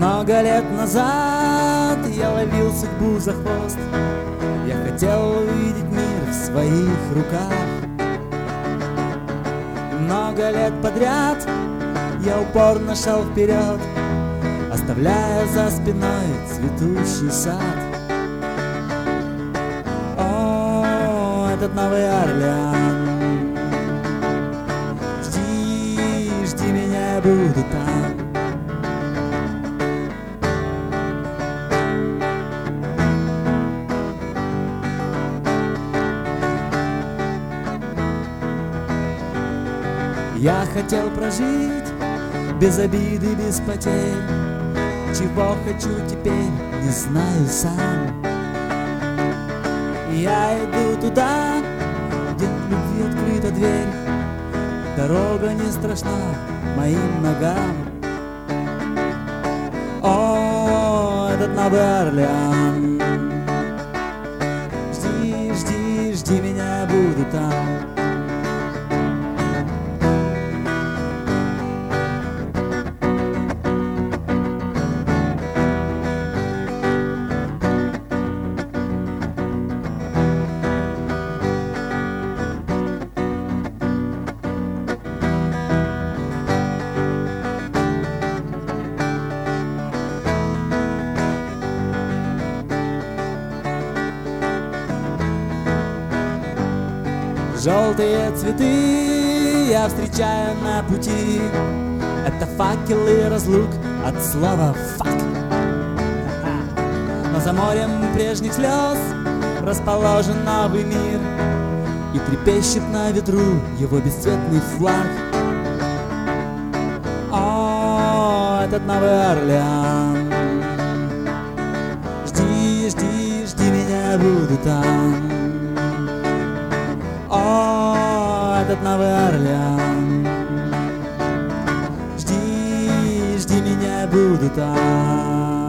Много лет назад я ловил судьбу за хвост. Я хотел увидеть мир в своих руках. Много лет подряд я упорно шел вперед, оставляя за спиной цветущий сад. О, этот Новый Орлеан, жди, жди меня, я буду там. Я хотел прожить без обиды, без потерь. Чего хочу теперь, не знаю сам. Я иду туда, где к любви открыта дверь. Дорога не страшна моим ногам. О, этот Новый Орлеан, жди, жди, жди меня, я буду там. Желтые цветы я встречаю на пути. Это факелы разлук от слова «фак». Но за морем прежних слез расположен новый мир, и трепещет на ветру его бесцветный флаг. О, этот Новый Орлеан, жди, жди, жди меня, я буду там. О, этот Новый Орлеан, жди, жди меня, я буду там.